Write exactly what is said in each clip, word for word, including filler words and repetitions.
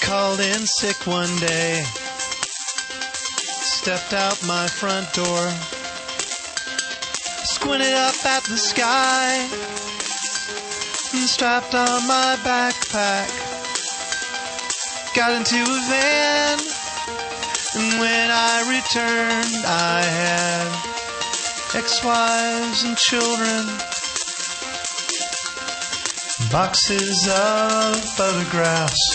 called in sick one day. Stepped out my front door, squinted up at the sky, and strapped on my backpack. Got into a van, and when I returned, I had ex-wives and children, boxes of photographs.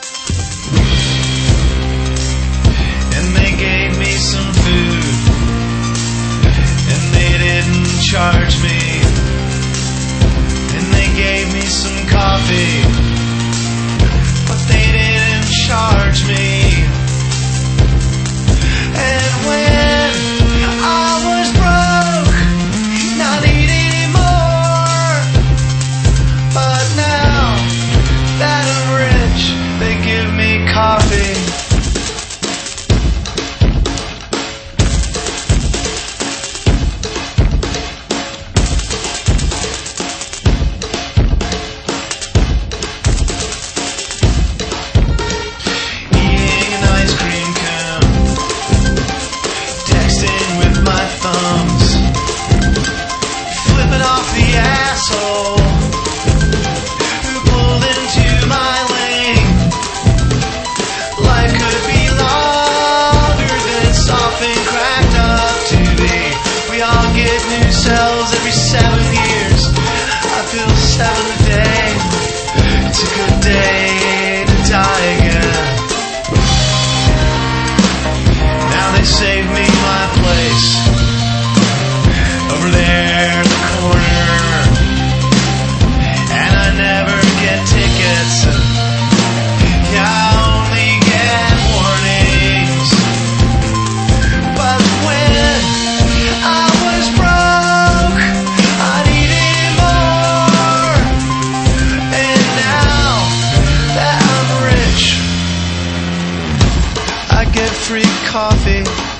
And they gave me some food, and they didn't charge me. And they gave me some coffee, but they didn't charge me. And when I was broke, not eating anymore, but now that I'm rich, they give me coffee. Every seven years, I feel seven a day. It's a good day to die again. Now they saved me my place over there in the corner, and I never get tickets. Yeah, I only get warnings. But when I was broke, get free coffee.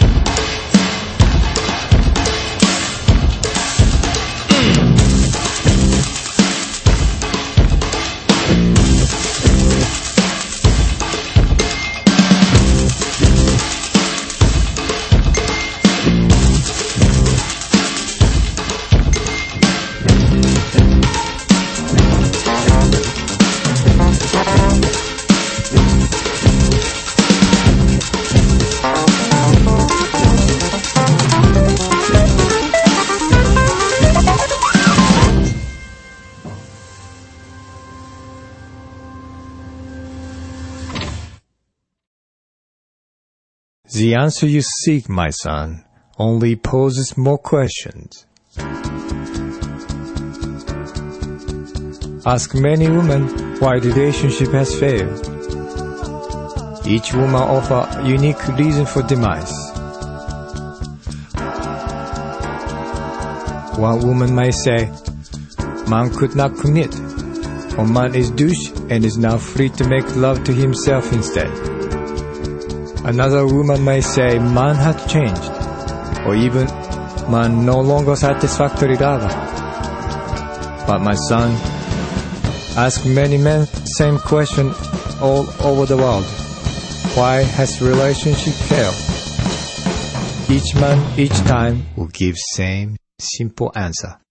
The answer you seek, my son, only poses more questions. Ask many women why the relationship has failed. Each woman offers a unique reason for demise. One woman may say, man could not commit, or man is douche and is now free to make love to himself instead. Another woman may say man had changed, or even man no longer satisfactory lover. But my son, ask many men same question all over the world. Why has relationship failed? Each man, each time will give same simple answer.